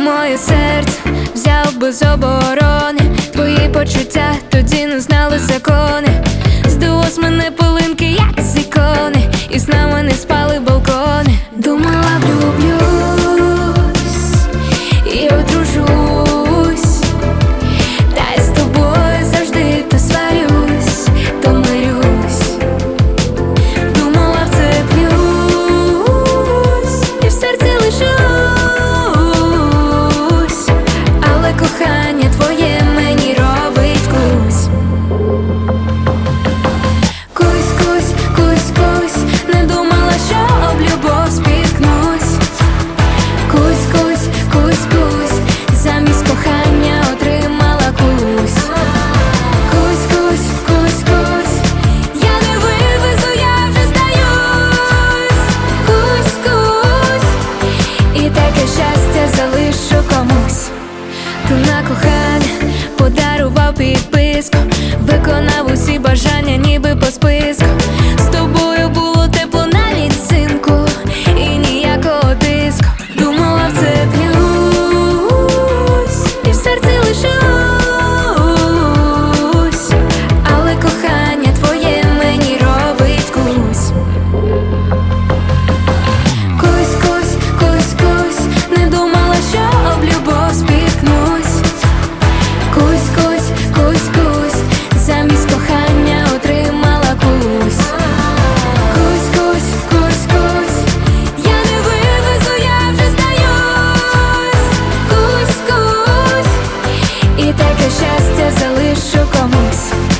моє серце взяв без оборони. Твої почуття тоді не знали закони. Здалось мене пилинки, як з ікони, і з нами не спали балкони. Думала, влюблюсь і одружусь, та й з тобою завжди то сварюсь, то мирюсь. Думала, вцеплюсь і в серці лишусь, але кохання твоє мені робить кусь. Кусь, кусь, кусь, кусь, не думала, що об любов спіткнусь. Кусь, кусь, кусь, кусь, замість кохання отримала кусь. Кусь, кусь, кусь, кусь, я не вивезу, я вже здаюсь. Кусь, кусь, і таке щастя залишу комусь. Ти на кохання подарував підписку, виконав усі бажання, ніби по списку. З тобою було тепло навіть взимку, і ніякого тиску. Думала, вцеплюсь і в серці лишусь, але кохання твоє мені робить кусь. Кусь, кусь, кусь, кусь, не думала, що об любов спіткнусь. Кусь, кусь, кусь, кусь, замість кохання отримала кусь. Кусь, кусь, кусь, кусь, я не вивезу, я вже здаюсь. Кусь, кусь, і таке щастя залишу комусь.